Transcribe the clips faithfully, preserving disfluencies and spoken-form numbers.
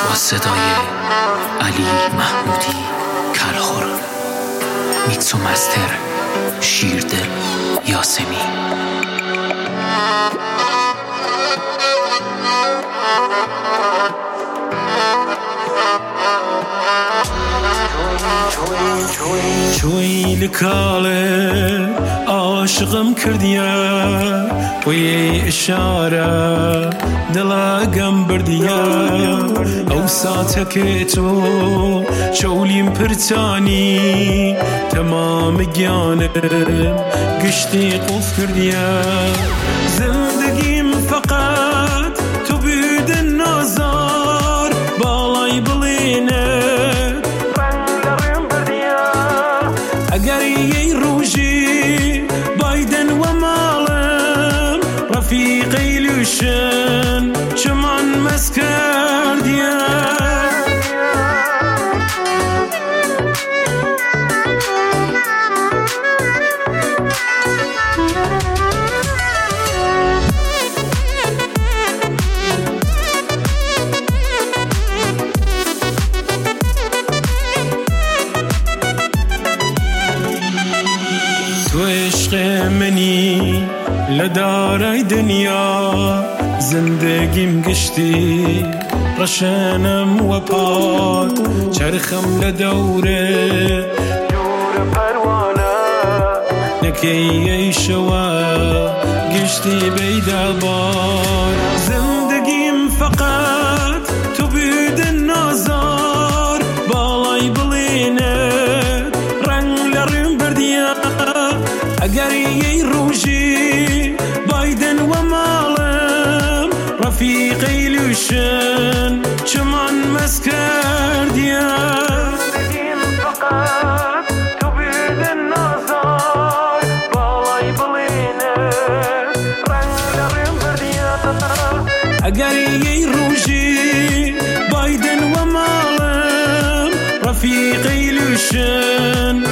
با صدای علی محمودی کلخور، میکس و مستر شیردل یاسمی. چوی لکاله عاشقم کردیا بوی اشاره دلگم بردیا او ساعت تو چولیم پرتانی تمام گیانم گشتی قف کردیا زندگیم فقط تو بود نازار بالای بلینه اگر یه روزی بایدن و مالم رفیقی لوشن چمان مسکردیم تو عشق منی لدارای دنیا زندگیم گشتی رشنم و پاک چرخم لدوره دور پروانه نکی شوا گشتی بیدا بار زندگیم فقط تو بود نازار بالای بلینه رنگ لرم بردیا اگر یه روزی بایدن و مالم رفیقی لوشن چمان مسکردیم زندگیم فقط تو بود نازار بالای بلینه رنگ لرم بردیا اگر یه روزی بایدن و مالم رفیقی لوشن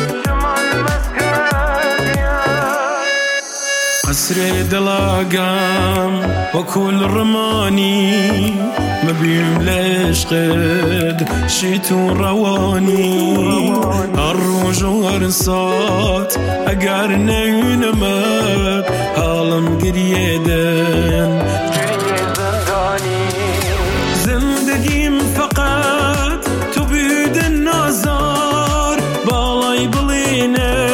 قصر دلاقام وكل رماني مبيم لشقد شيتو رواني الروج ورصات اقارنا ينمت عالم قريدن زندگيم فقط تو بود النازار بالاي بلينه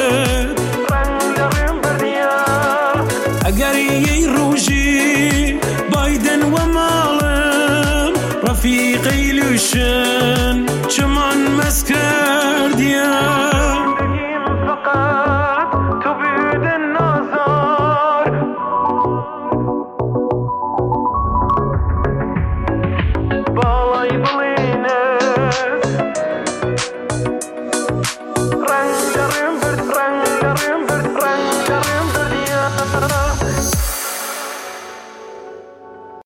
اگر یه روزی بایدن و مالم رفیقی لوشن چمان مسکردیم زندگیم فقط تو بود نازار بالای بلینه رنگ لرم برد